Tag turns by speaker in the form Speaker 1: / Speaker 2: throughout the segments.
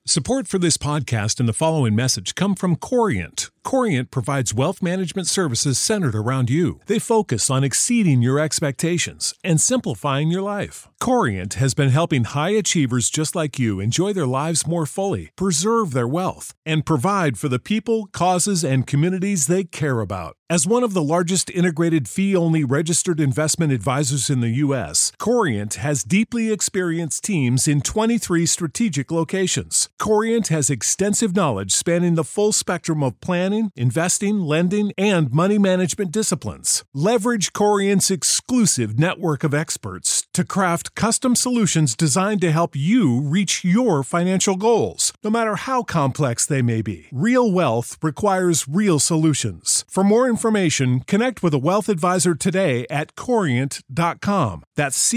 Speaker 1: Support for this podcast and the following message come from Corient. Corient provides wealth management services centered around you. They focus on exceeding your expectations and simplifying your life. Corient has been helping high achievers just like you enjoy their lives more fully, preserve their wealth, and provide for the people, causes, and communities they care about. As one of the largest integrated fee-only registered investment advisors in the U.S., Corient has deeply experienced teams in 23 strategic locations. Corient has extensive knowledge spanning the full spectrum of planning, investing, lending, and money management disciplines. Leverage Corient's exclusive network of experts to craft custom solutions designed to help you reach your financial goals, no matter how complex they may be. Real wealth requires real solutions. For more information, connect with a wealth advisor today at Corient.com. That's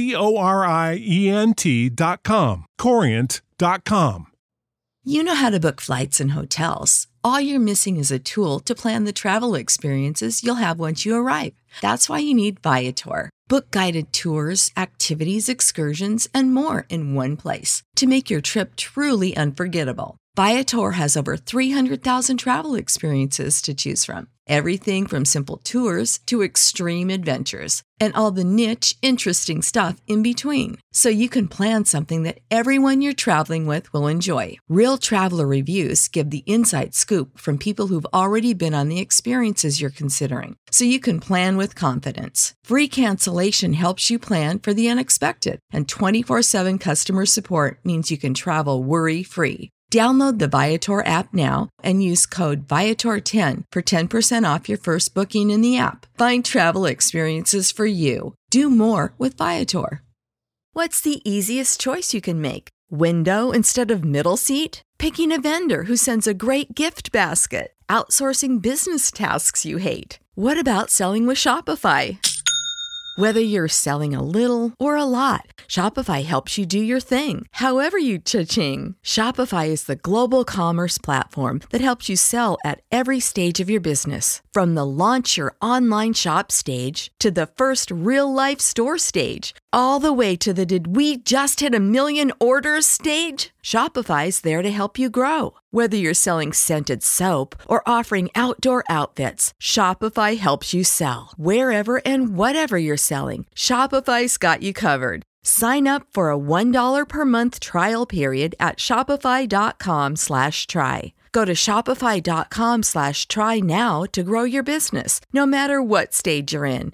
Speaker 1: Corient.com. Corient.com.
Speaker 2: You know how to book flights and hotels. All you're missing is a tool to plan the travel experiences you'll have once you arrive. That's why you need Viator. Book guided tours, activities, excursions, and more in one place to make your trip truly unforgettable. Viator has over 300,000 travel experiences to choose from. Everything from simple tours to extreme adventures and all the niche, interesting stuff in between. So you can plan something that everyone you're traveling with will enjoy. Real traveler reviews give the inside scoop from people who've already been on the experiences you're considering. So you can plan with confidence. Free cancellation helps you plan for the unexpected. And 24/7 customer support means you can travel worry-free. Download the Viator app now and use code Viator10 for 10% off your first booking in the app. Find travel experiences for you. Do more with Viator. What's the easiest choice you can make? Window instead of middle seat? Picking a vendor who sends a great gift basket? Outsourcing business tasks you hate? What about selling with Shopify? Whether you're selling a little or a lot, Shopify helps you do your thing, however you cha-ching. Shopify is the global commerce platform that helps you sell at every stage of your business. From the launch your online shop stage to the first real-life store stage, all the way to the did we just hit 1 million orders stage. Shopify's there to help you grow. Whether you're selling scented soap or offering outdoor outfits, Shopify helps you sell. Wherever and whatever you're selling, Shopify's got you covered. Sign up for a $1 per month trial period at shopify.com/try. Go to shopify.com/try now to grow your business, no matter what stage you're in.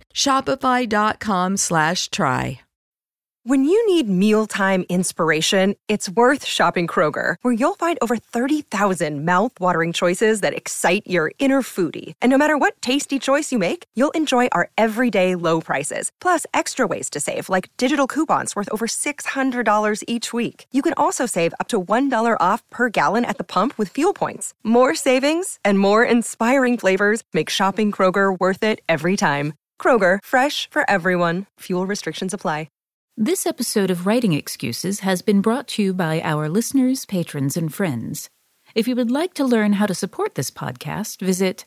Speaker 2: Shopify.com/try.
Speaker 3: When you need mealtime inspiration, it's worth shopping Kroger, where you'll find over 30,000 mouth-watering choices that excite your inner foodie. And no matter what tasty choice you make, you'll enjoy our everyday low prices, plus extra ways to save, like digital coupons worth over $600 each week. You can also save up to $1 off per gallon at the pump with fuel points. More savings and more inspiring flavors make shopping Kroger worth it every time. Kroger, fresh for everyone. Fuel restrictions apply.
Speaker 4: This episode of Writing Excuses has been brought to you by our listeners, patrons, and friends. If you would like to learn how to support this podcast, visit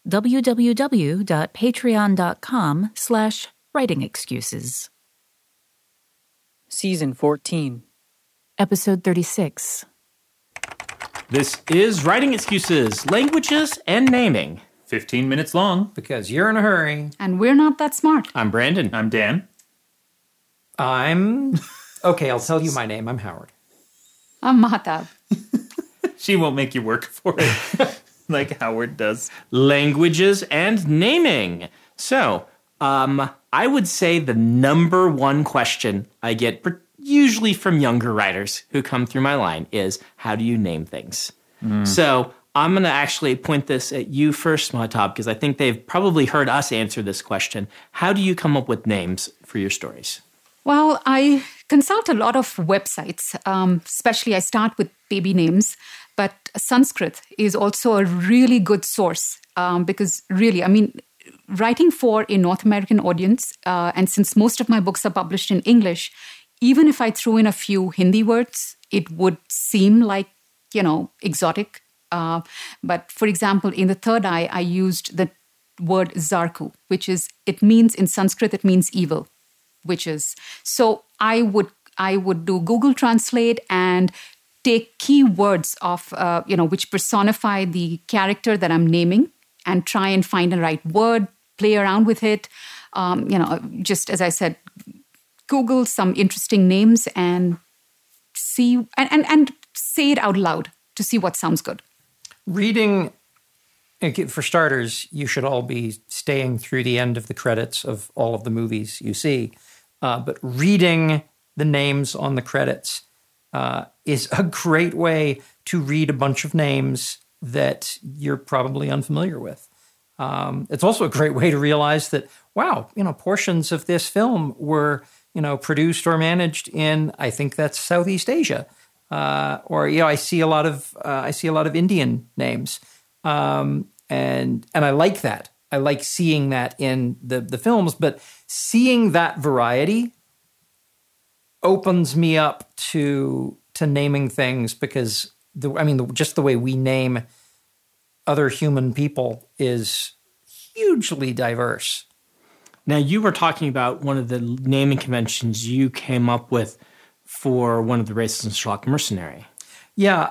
Speaker 4: www.patreon.com/writingexcuses.
Speaker 5: Season 14.
Speaker 4: Episode 36.
Speaker 6: This is Writing Excuses, Languages and Naming. 15 minutes long.
Speaker 5: Because you're in a hurry.
Speaker 7: And we're not that smart.
Speaker 6: I'm Brandon. I'm Dan.
Speaker 5: Okay, I'll tell you my name. I'm Howard.
Speaker 7: I'm Mahtab.
Speaker 6: She won't make you work for it like Howard does. Languages and naming. So, I would say the number one question I get usually from younger writers who come through my line is, how do you name things? So I'm going to actually point this at you first, Mahtab, because I think they've probably heard us answer this question. How do you come up with names for your stories?
Speaker 7: Well, I consult a lot of websites, especially I start with baby names, but Sanskrit is also a really good source because really, I mean, writing for a North American audience, and since most of my books are published in English, even if I threw in a few Hindi words, it would seem like, exotic. But for example, in The Third Eye, I used the word Zarku, it means evil. So I would do Google Translate and take key words of, which personify the character that I'm naming and try and find the right word, play around with it. Just as I said, Google some interesting names and see and say it out loud to see what sounds good.
Speaker 5: Reading, for starters, you should all be staying through the end of the credits of all of the movies you see. But reading the names on the credits is a great way to read a bunch of names that you're probably unfamiliar with. It's also a great way to realize that, wow, portions of this film were, produced or managed in, I think that's Southeast Asia. I see a lot of Indian names. And I like that. I like seeing that in the films, but seeing that variety opens me up to naming things, because just the way we name other human people is hugely diverse.
Speaker 6: Now, you were talking about one of the naming conventions you came up with for one of the races in Sherlock Mercenary.
Speaker 5: Yeah,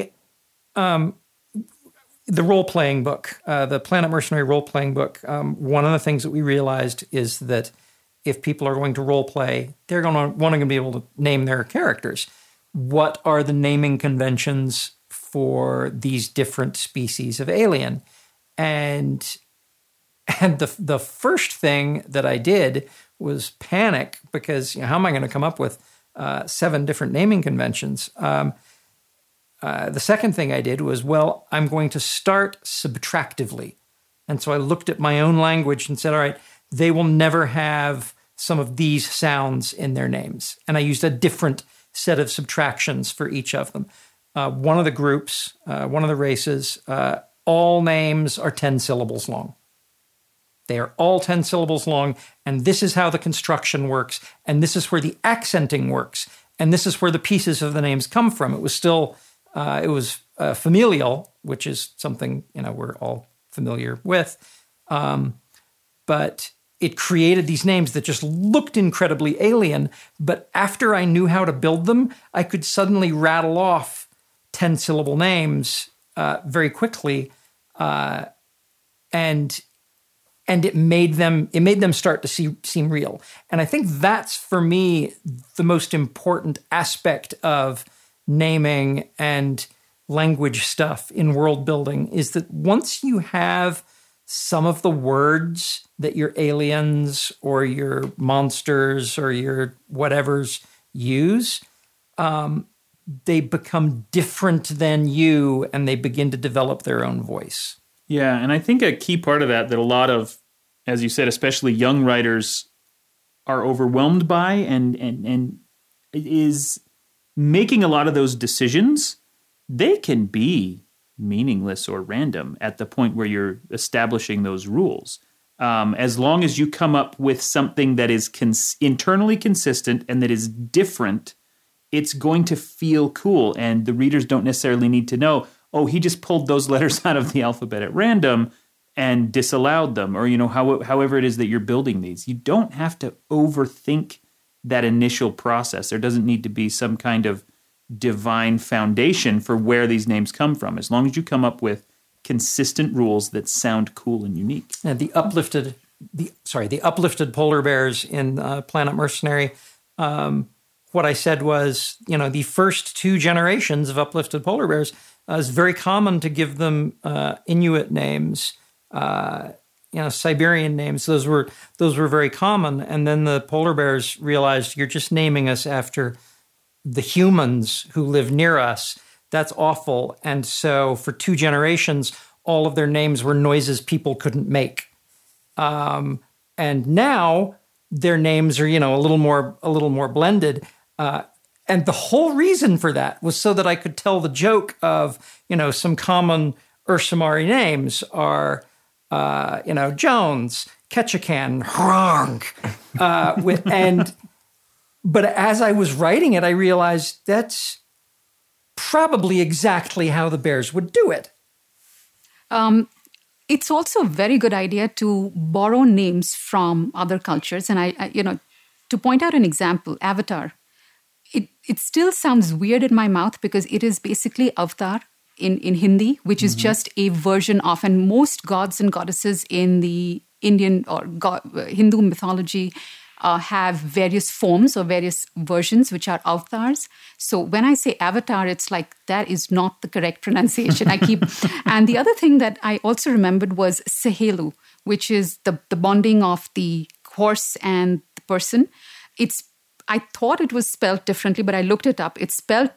Speaker 5: the role-playing book, the Planet Mercenary role-playing book, one of the things that we realized is that if people are going to role-play, they're going to want to be able to name their characters. What are the naming conventions for these different species of alien? And the first thing that I did was panic, because how am I going to come up with 7 different naming conventions? The second thing I did was, I'm going to start subtractively. And so I looked at my own language and said, all right, they will never have some of these sounds in their names. And I used a different set of subtractions for each of them. One of the groups, one of the races, all names are 10 syllables long. They are all 10 syllables long, and this is how the construction works, and this is where the accenting works, and this is where the pieces of the names come from. It was still... familial, which is something, we're all familiar with. But it created these names that just looked incredibly alien. But after I knew how to build them, I could suddenly rattle off 10-syllable names very quickly. And it made them start to seem real. And I think that's, for me, the most important aspect of naming and language stuff in world building, is that once you have some of the words that your aliens or your monsters or your whatevers use, they become different than you, and they begin to develop their own voice.
Speaker 8: Yeah, and I think a key part of that a lot of, as you said, especially young writers are overwhelmed by and is making a lot of those decisions. They can be meaningless or random at the point where you're establishing those rules. As long as you come up with something that is internally consistent and that is different, it's going to feel cool. And the readers don't necessarily need to know, oh, he just pulled those letters out of the alphabet at random and disallowed them, or, however it is that you're building these. You don't have to overthink that initial process. There doesn't need to be some kind of divine foundation for where these names come from, as long as you come up with consistent rules that sound cool and unique.
Speaker 5: And the uplifted polar bears in Planet Mercenary, what I said was, the first 2 generations of uplifted polar bears, is very common to give them Inuit names, Siberian names. Those were very common. And then the polar bears realized, you're just naming us after the humans who live near us. That's awful. And so for 2 generations, all of their names were noises people couldn't make. And now their names are, a little more blended. And the whole reason for that was so that I could tell the joke of, some common Ursamari names are, Jones, Ketchikan, Hronk. But as I was writing it, I realized that's probably exactly how the bears would do it.
Speaker 7: It's also a very good idea to borrow names from other cultures. And I to point out an example, Avatar. it still sounds weird in my mouth because it is basically avatar in Hindi, which is just a version of, and most gods and goddesses in the Indian or Hindu mythology have various forms or various versions, which are avatars. So when I say avatar, it's like that is not the correct pronunciation. And the other thing that I also remembered was Sahelu, which is the bonding of the horse and the person. I thought it was spelled differently, but I looked it up. It's spelled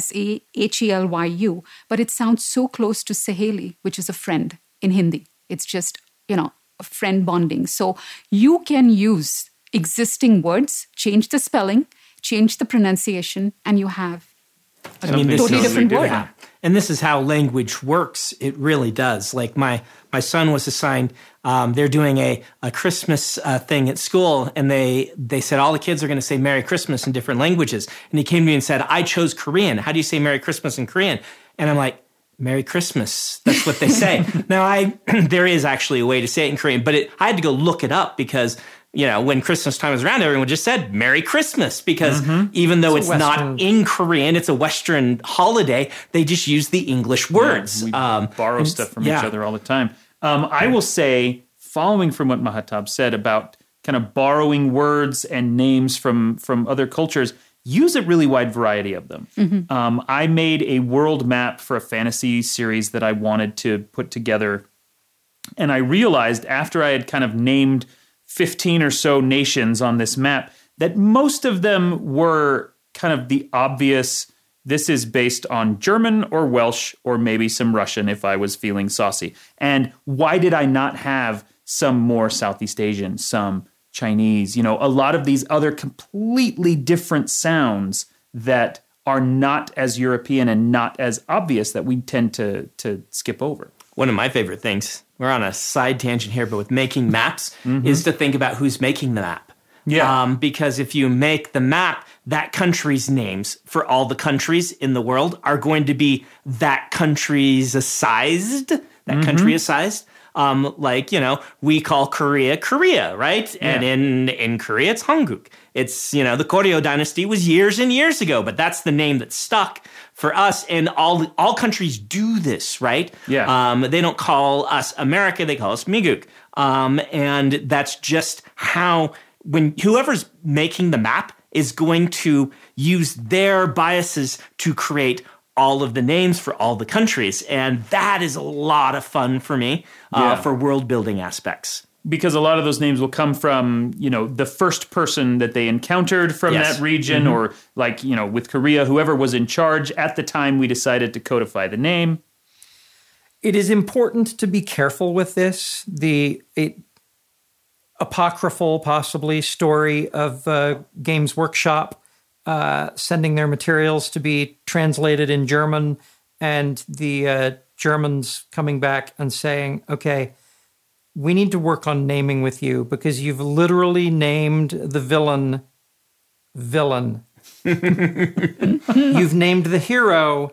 Speaker 7: Tsahelu, but it sounds so close to Saheli, which is a friend in Hindi. It's just, a friend bonding. So you can use existing words, change the spelling, change the pronunciation, and you have a totally different word.
Speaker 6: Yeah. And this is how language works. It really does. Like my son was assigned, they're doing a Christmas thing at school, and they said all the kids are going to say Merry Christmas in different languages. And he came to me and said, I chose Korean. How do you say Merry Christmas in Korean? And I'm like, Merry Christmas. That's what they say. Now, there is actually a way to say it in Korean, but I had to go look it up because when Christmas time was around, everyone just said Merry Christmas because even though it's not in Korean, it's a Western holiday, they just use the English words.
Speaker 8: Yeah, we borrow stuff from each other all the time. I will say, following from what Mahatab said about kind of borrowing words and names from other cultures, use a really wide variety of them. I made a world map for a fantasy series that I wanted to put together, and I realized after I had kind of named 15 or so nations on this map that most of them were kind of the obvious, this is based on German or Welsh or maybe some Russian if I was feeling saucy. And why did I not have some more Southeast Asian, some Chinese, a lot of these other completely different sounds that are not as European and not as obvious that we tend to skip over.
Speaker 6: One of my favorite things, we're on a side tangent here, but with making maps, is to think about who's making the map.
Speaker 8: Yeah.
Speaker 6: Because if you make the map, that country's names for all the countries in the world are going to be that country's sized, country is sized. We call Korea, Korea, right? Yeah. And in Korea, it's Hanguk. It's, the Goryeo dynasty was years and years ago, but that's the name that stuck for us. And all countries do this, right?
Speaker 8: Yeah.
Speaker 6: They don't call us America, they call us Miguk. And that's just how, when whoever's making the map is going to use their biases to create all of the names for all the countries. And that is a lot of fun for me for world building aspects.
Speaker 8: Because a lot of those names will come from, the first person that they encountered from that region or with Korea, whoever was in charge at the time we decided to codify the name.
Speaker 5: It is important to be careful with this. The apocryphal, possibly, story of Games Workshop sending their materials to be translated in German, and the Germans coming back and saying, okay, we need to work on naming with you because you've literally named the villain. You've named the hero.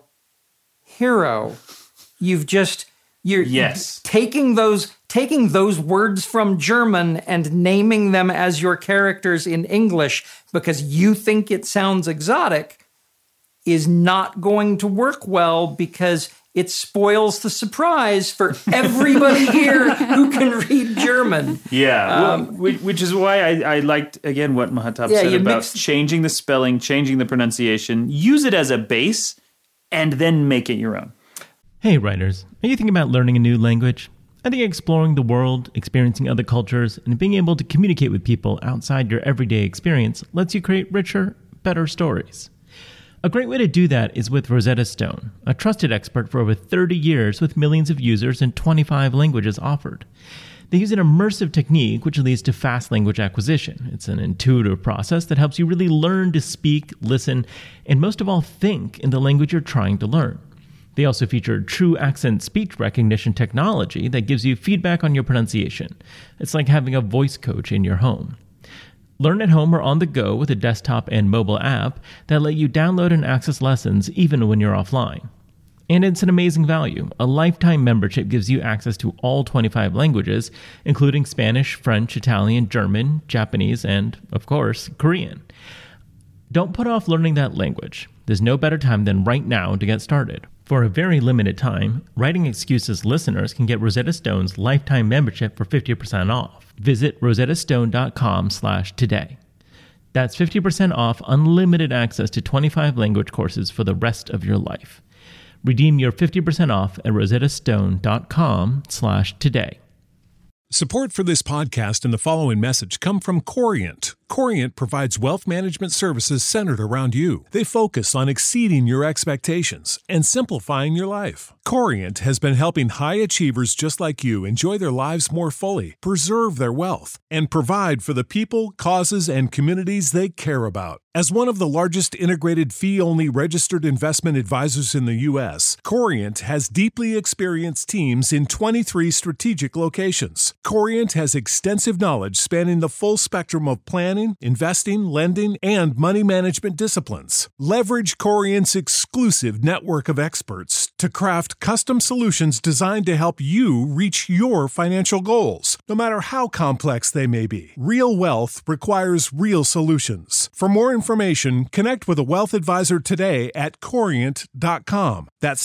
Speaker 5: You're taking those words from German and naming them as your characters in English because you think it sounds exotic is not going to work well because it spoils the surprise for everybody here who can read German.
Speaker 8: Yeah, which is why I liked, again, what Mahatab said about changing the spelling, changing the pronunciation, use it as a base, and then make it your own.
Speaker 9: Hey, writers, are you thinking about learning a new language? I think exploring the world, experiencing other cultures, and being able to communicate with people outside your everyday experience lets you create richer, better stories. A great way to do that is with Rosetta Stone, a trusted expert for over 30 years with millions of users in 25 languages offered. They use an immersive technique which leads to fast language acquisition. It's an intuitive process that helps you really learn to speak, listen, and most of all, think in the language you're trying to learn. They also feature true accent speech recognition technology that gives you feedback on your pronunciation. It's like having a voice coach in your home. Learn at home or on the go with a desktop and mobile app that let you download and access lessons even when you're offline. And it's an amazing value. A lifetime membership gives you access to all 25 languages, including Spanish, French, Italian, German, Japanese, and, of course, Korean. Don't put off learning that language. There's no better time than right now to get started. For a very limited time, Writing Excuses listeners can get Rosetta Stone's lifetime membership for 50% off. Visit rosettastone.com/today. That's 50% off unlimited access to 25 language courses for the rest of your life. Redeem your 50% off at rosettastone.com/today.
Speaker 1: Support for this podcast and the following message come from Corient. Corient provides wealth management services centered around you. They focus on exceeding your expectations and simplifying your life. Corient has been helping high achievers just like you enjoy their lives more fully, preserve their wealth, and provide for the people, causes, and communities they care about. As one of the largest integrated fee-only registered investment advisors in the U.S., Corient has deeply experienced teams in 23 strategic locations. Corient has extensive knowledge spanning the full spectrum of planning, investing, lending, and money management disciplines. Leverage Corient's exclusive network of experts to craft custom solutions designed to help you reach your financial goals, no matter how complex they may be. Real wealth requires real solutions. For more information, connect with a wealth advisor today at Corient.com. That's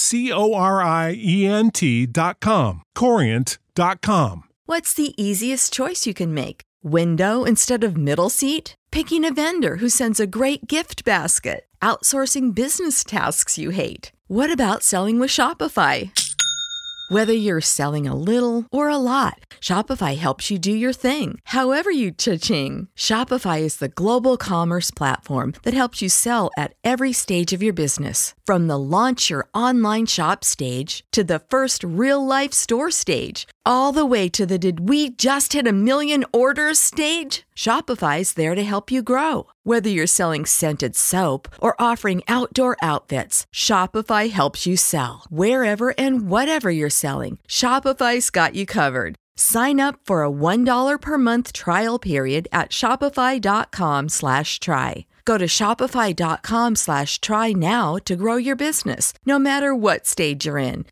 Speaker 1: Corient.com. Corient.com.
Speaker 2: What's the easiest choice you can make? Window instead of middle seat? Picking a vendor who sends a great gift basket? Outsourcing business tasks you hate? What about selling with Shopify? Whether you're selling a little or a lot, Shopify helps you do your thing, however you cha-ching. Shopify is the global commerce platform that helps you sell at every stage of your business. From the launch your online shop stage to the first real-life store stage, all the way to the did we just hit 1 million orders stage. Shopify's there to help you grow. Whether you're selling scented soap or offering outdoor outfits, Shopify helps you sell. Wherever and whatever you're selling, Shopify's got you covered. Sign up for a $1 per month trial period at shopify.com/try. Go to shopify.com/try now to grow your business, no matter what stage you're in.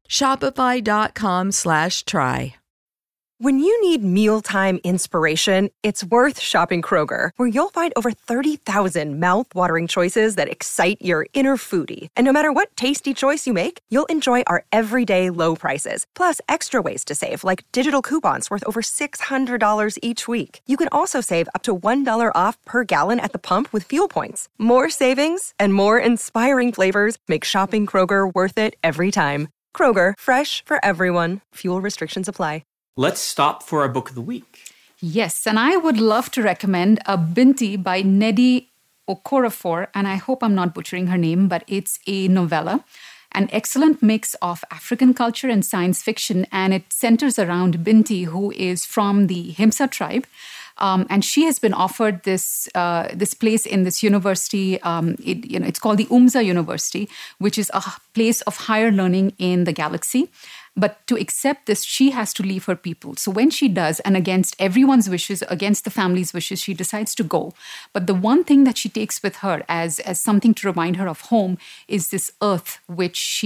Speaker 2: Shopify.com/try.
Speaker 3: When you need mealtime inspiration, it's worth shopping Kroger, where you'll find over 30,000 mouth-watering choices that excite your inner foodie. And no matter what tasty choice you make, you'll enjoy our everyday low prices, plus extra ways to save, like digital coupons worth over $600 each week. You can also save up to $1 off per gallon at the pump with fuel points. More savings and more inspiring flavors make shopping Kroger worth it every time. Kroger, fresh for everyone. Fuel restrictions apply.
Speaker 6: Let's stop for our book of the week.
Speaker 7: Yes, and I would love to recommend a Binti by Nnedi Okorafor, and I hope I'm not butchering her name, but it's a novella, an excellent mix of African culture and science fiction, and it centers around Binti, who is from the Himsa tribe. And she has been offered this place in this university. It's called the Umza University, which is a place of higher learning in the galaxy. But to accept this, she has to leave her people. So when she does, and against everyone's wishes, against the family's wishes, she decides to go. But the one thing that she takes with her as something to remind her of home is this earth, which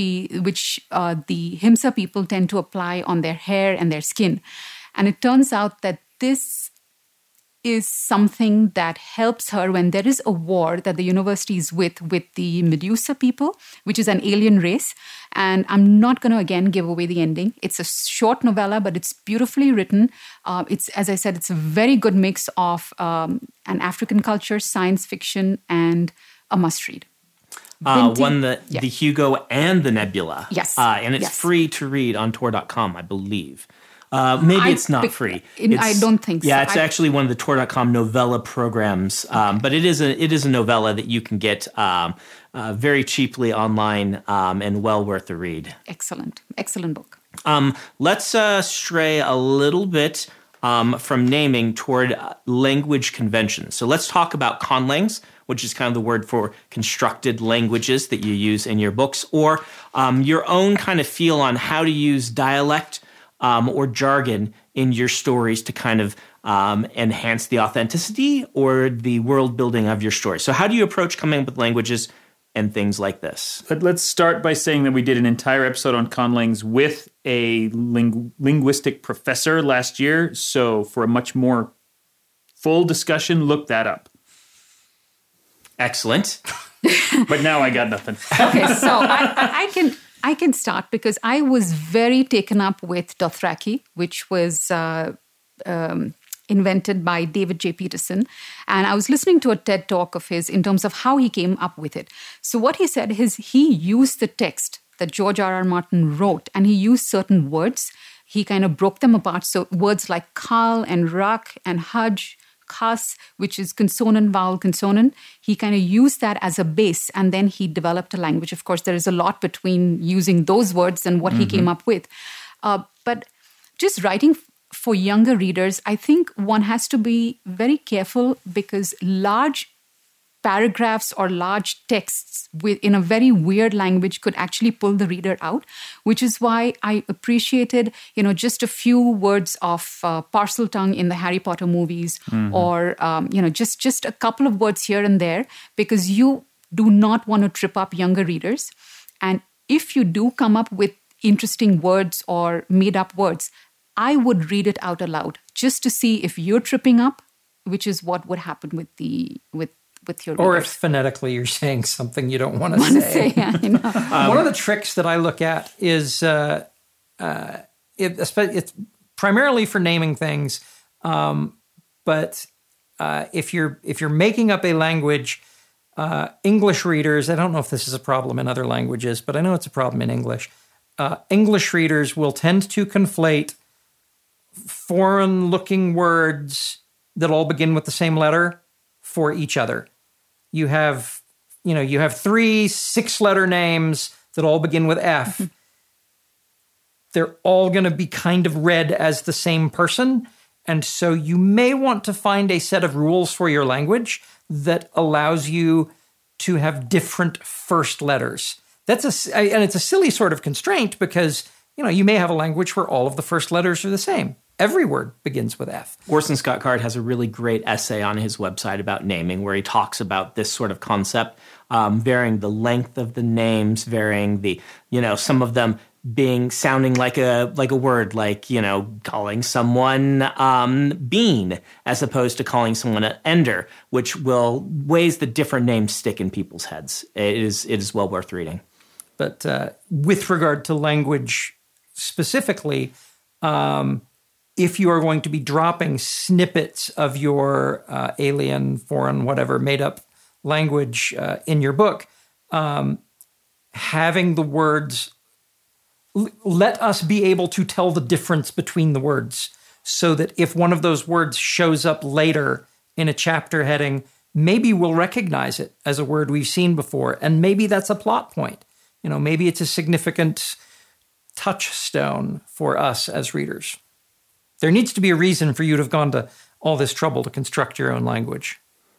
Speaker 7: the Himsa people tend to apply on their hair and their skin. And it turns out that this is something that helps her when there is a war that the university is with the Medusa people, which is an alien race. And I'm not going to, again, give away the ending. It's a short novella, but it's beautifully written. It's, as I said, it's a very good mix of an African culture, science fiction, and a must-read.
Speaker 6: Won the Hugo and the Nebula.
Speaker 7: Yes.
Speaker 6: And it's free to read on Tor.com, I believe. Maybe it's not free.
Speaker 7: I don't think so.
Speaker 6: Yeah, it's actually one of the Tor.com novella programs. But it is a novella that you can get very cheaply online and well worth the read.
Speaker 7: Excellent book.
Speaker 6: Let's stray a little bit from naming toward language conventions. So let's talk about conlangs, which is kind of the word for constructed languages that you use in your books, or your own kind of feel on how to use dialect or jargon in your stories to kind of enhance the authenticity or the world building of your story. So how do you approach coming up with languages and things like this?
Speaker 8: Let's start by saying that we did an entire episode on conlangs with a linguistic professor last year. So for a much more full discussion, look that up.
Speaker 6: Excellent.
Speaker 8: But now I got nothing.
Speaker 7: Okay, so I can start because I was very taken up with Dothraki, which was invented by David J. Peterson. And I was listening to a TED talk of his in terms of how he came up with it. So what he said is he used the text that George R.R. Martin wrote, and he used certain words. He kind of broke them apart. So words like Khal and Rak and Hajj, Khas, which is consonant, vowel, consonant. He kind of used that as a base, and then he developed a language. Of course, there is a lot between using those words and what he came up with. But just writing for younger readers, I think one has to be very careful because large paragraphs or large texts in a very weird language could actually pull the reader out, which is why I appreciated, just a few words of Parseltongue in the Harry Potter movies, or, just a couple of words here and there, because you do not want to trip up younger readers. And if you do come up with interesting words or made up words, I would read it out aloud just to see if you're tripping up, which is what would happen with your
Speaker 5: or
Speaker 7: readers.
Speaker 5: if phonetically you're saying something you don't want to say. One of the tricks that I look at is it's primarily for naming things, but if you're making up a language, English readers, I don't know if this is a problem in other languages, but I know it's a problem in English. English readers will tend to conflate foreign-looking words that all begin with the same letter for each other. You have 3 6-letter names that all begin with F. They're all going to be kind of read as the same person. And so you may want to find a set of rules for your language that allows you to have different first letters. And it's a silly sort of constraint because, you may have a language where all of the first letters are the same. Every word begins with F.
Speaker 6: Orson Scott Card has a really great essay on his website about naming where he talks about this sort of concept, varying the length of the names, varying the, some of them sounding like a word, like, calling someone Bean as opposed to calling someone an Ender, which ways the different names stick in people's heads. It is well worth reading.
Speaker 5: But with regard to language specifically, if you are going to be dropping snippets of your alien, foreign, whatever, made-up language in your book, having the words, let us be able to tell the difference between the words so that if one of those words shows up later in a chapter heading, maybe we'll recognize it as a word we've seen before, and maybe that's a plot point. Maybe it's a significant touchstone for us as readers. There needs to be a reason for you to have gone to all this trouble to construct your own language.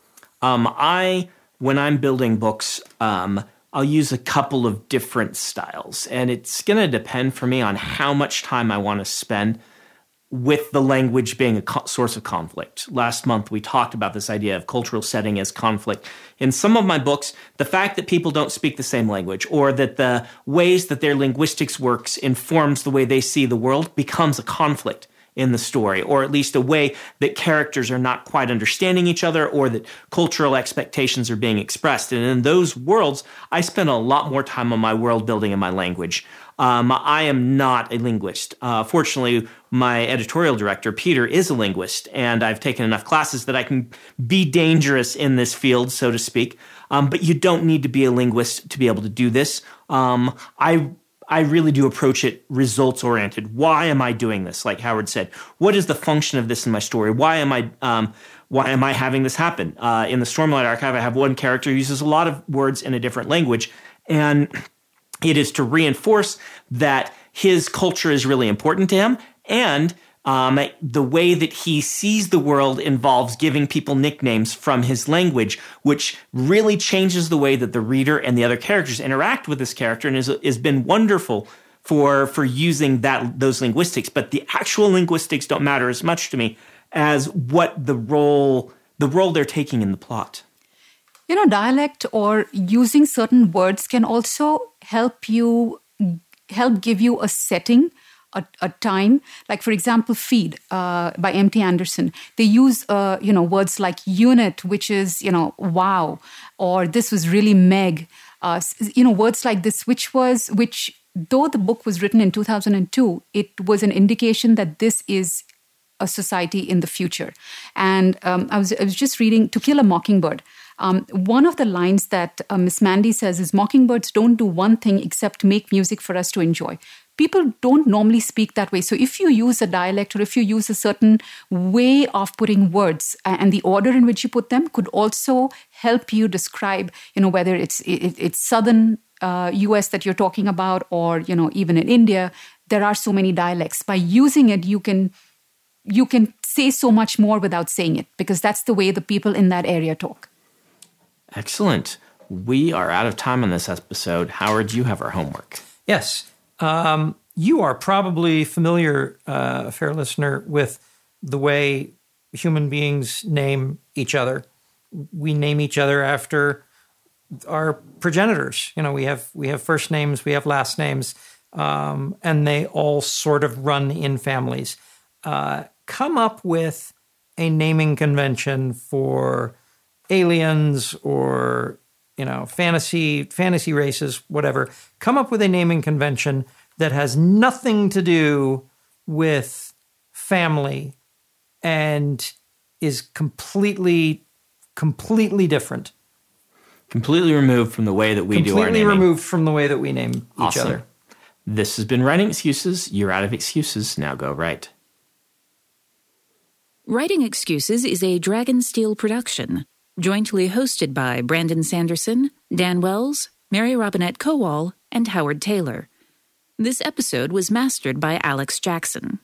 Speaker 6: When I'm building books, I'll use a couple of different styles, and it's going to depend for me on how much time I want to spend with the language being a source of conflict. Last month, we talked about this idea of cultural setting as conflict. In some of my books, the fact that people don't speak the same language or that the ways that their linguistics works informs the way they see the world becomes a conflict in the story, or at least a way that characters are not quite understanding each other or that cultural expectations are being expressed. And in those worlds, I spend a lot more time on my world building and my language. I am not a linguist. Fortunately, my editorial director, Peter, is a linguist, and I've taken enough classes that I can be dangerous in this field, so to speak. But you don't need to be a linguist to be able to do this. I really do approach it results-oriented. Why am I doing this? Like Howard said, what is the function of this in my story? Why am I having this happen? In the Stormlight Archive, I have one character who uses a lot of words in a different language, and it is to reinforce that his culture is really important to him, and the way that he sees the world involves giving people nicknames from his language, which really changes the way that the reader and the other characters interact with this character, and has been wonderful for using those linguistics. But the actual linguistics don't matter as much to me as what the role they're taking in the plot.
Speaker 7: Dialect or using certain words can also help give you a setting a time. Like, for example, Feed by M.T. Anderson. They use, words like unit, which is, wow, or this was really meg. Words like this, which though the book was written in 2002, it was an indication that this is a society in the future. And I was just reading To Kill a Mockingbird. One of the lines that Miss Mandy says is, mockingbirds don't do one thing except make music for us to enjoy. People don't normally speak that way. So if you use a dialect or if you use a certain way of putting words and the order in which you put them could also help you describe, whether it's southern US that you're talking about or, even in India, there are so many dialects. By using it, you can say so much more without saying it because that's the way the people in that area talk.
Speaker 6: Excellent. We are out of time on this episode. Howard, you have our homework.
Speaker 5: Yes. You are probably familiar, fair listener, with the way human beings name each other. We name each other after our progenitors. We have first names, we have last names, and they all sort of run in families. Come up with a naming convention for aliens or fantasy races, whatever. Come up with a naming convention that has nothing to do with family and is completely different.
Speaker 6: Completely removed from the way that we do our naming.
Speaker 5: Completely removed from the way that we name each other.
Speaker 6: This has been Writing Excuses. You're out of excuses. Now go write.
Speaker 4: Writing Excuses is a Dragonsteel production, jointly hosted by Brandon Sanderson, Dan Wells, Mary Robinette Kowal, and Howard Taylor. This episode was mastered by Alex Jackson.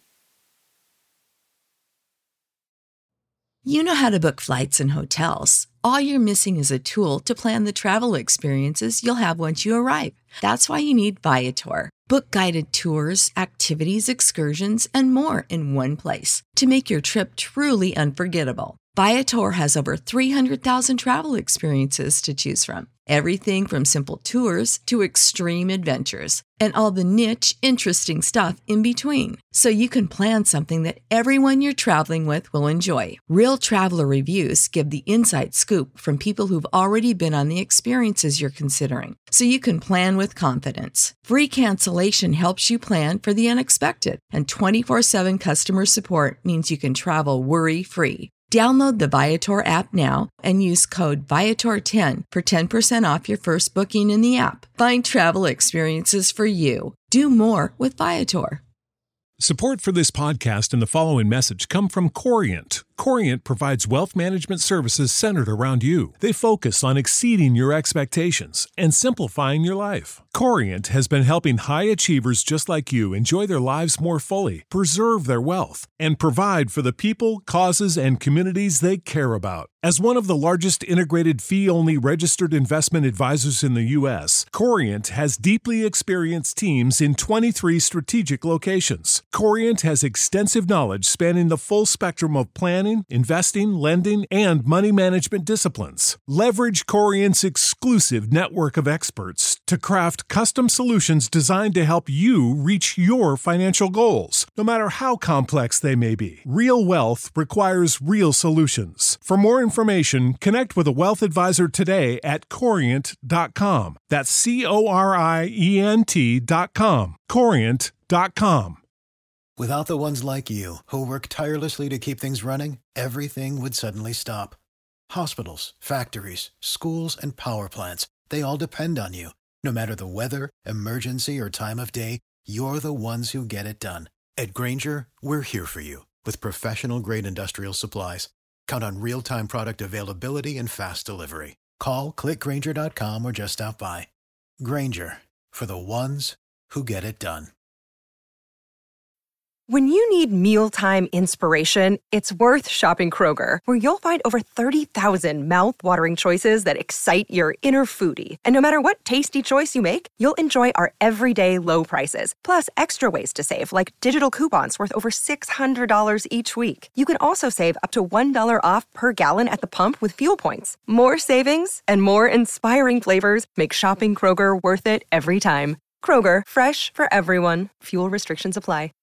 Speaker 2: You know how to book flights and hotels. All you're missing is a tool to plan the travel experiences you'll have once you arrive. That's why you need Viator. Book guided tours, activities, excursions, and more in one place to make your trip truly unforgettable. Viator has over 300,000 travel experiences to choose from. Everything from simple tours to extreme adventures and all the niche, interesting stuff in between. So you can plan something that everyone you're traveling with will enjoy. Real traveler reviews give the inside scoop from people who've already been on the experiences you're considering. So you can plan with confidence. Free cancellation helps you plan for the unexpected. And 24/7 customer support means you can travel worry-free. Download the Viator app now and use code Viator10 for 10% off your first booking in the app. Find travel experiences for you. Do more with Viator.
Speaker 1: Support for this podcast and the following message come from Corient. Corient provides wealth management services centered around you. They focus on exceeding your expectations and simplifying your life. Corient has been helping high achievers just like you enjoy their lives more fully, preserve their wealth, and provide for the people, causes, and communities they care about. As one of the largest integrated fee-only registered investment advisors in the U.S., Corient has deeply experienced teams in 23 strategic locations. Corient has extensive knowledge spanning the full spectrum of planning, investing, lending, and money management disciplines. Leverage Corient's exclusive network of experts to craft custom solutions designed to help you reach your financial goals, no matter how complex they may be. Real wealth requires real solutions. For more information, connect with a wealth advisor today at Corient.com. That's Corient.com. Corient.com.
Speaker 10: Without the ones like you, who work tirelessly to keep things running, everything would suddenly stop. Hospitals, factories, schools, and power plants, they all depend on you. No matter the weather, emergency, or time of day, you're the ones who get it done. At Grainger, we're here for you with professional-grade industrial supplies. Count on real-time product availability and fast delivery. Call, click Grainger.com, or just stop by. Grainger, for the ones who get it done.
Speaker 3: When you need mealtime inspiration, it's worth shopping Kroger, where you'll find over 30,000 mouth-watering choices that excite your inner foodie. And no matter what tasty choice you make, you'll enjoy our everyday low prices, plus extra ways to save, like digital coupons worth over $600 each week. You can also save up to $1 off per gallon at the pump with fuel points. More savings and more inspiring flavors make shopping Kroger worth it every time. Kroger, fresh for everyone. Fuel restrictions apply.